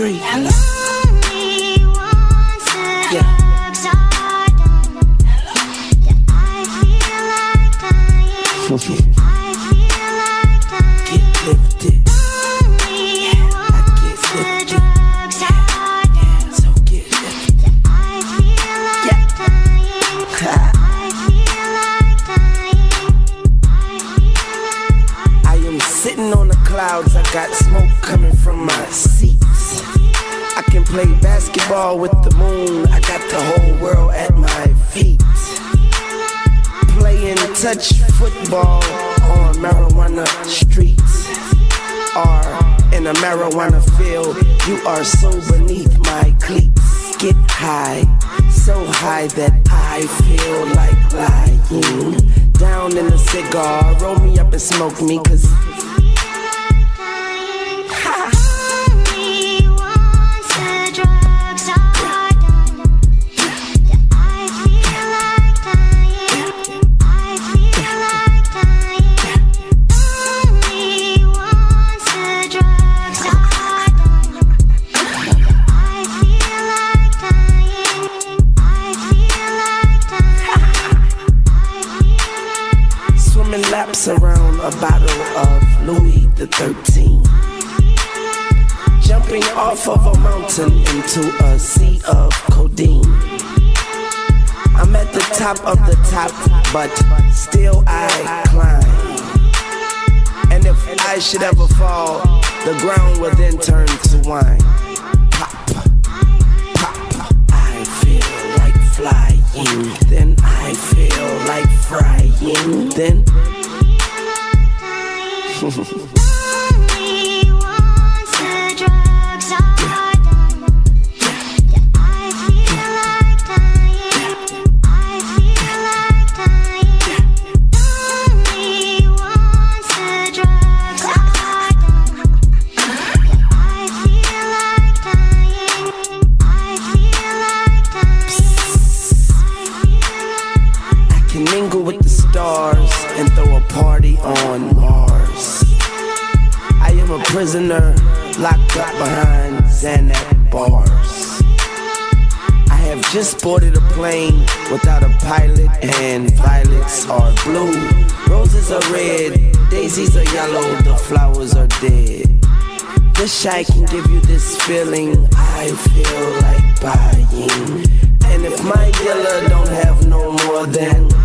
three. Hello. Only once the drugs are done. Hello. I feel like dying. I feel like dying. Get lifted. Only once the drugs are done. So get lifted. I feel like dying. I feel like dying. I am sitting on the clouds. I got smoke coming from my seats. I can play basketball with the moon. I got the whole world at my feet. Playing touch football on marijuana streets, or in a marijuana field. You are so beneath my cleats. Get high, so high that I feel like lying down in a cigar. Roll me up and smoke me, 'cause Only once the drugs are done. I feel like dying. I feel like dying. Only once the drugs are done. I feel like dying. I feel like dying. swimming laps around a bottle of Louis the 13th. Jumping off of a mountain into a sea of codeine. I'm at the top of the top, but still I climb. And if I should ever fall, the ground will then turn to wine. Pop, pop, I feel like flying. Then I feel like frying. Then Only once the drugs are done. I feel like dying. I feel like dying. Only once the drugs are done. I feel like dying. I feel like dying. I can mingle with the stars and throw a party on Mars. I am a prisoner locked up behind Xanax bars. I have just boarded a plane without a pilot, and violets are blue, roses are red, daisies are yellow, the flowers are dead. Wish I can give you this feeling I feel like buying. And if my dealer don't have no more, then